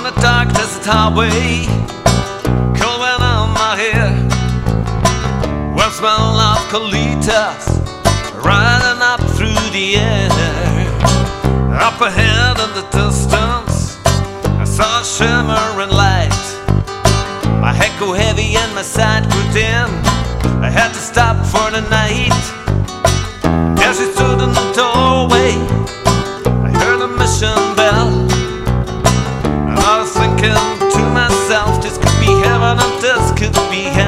on a dark desert highway, cold wind on my hair. Well, smell of colitas riding up through the air. Up ahead in the distance, I saw a shimmering light. My head grew heavy and my side grew dim. I had to stop for the night. There she stood in the doorway, I heard a mission bell. And I was thinking to myself, this could be heaven and this could be hell.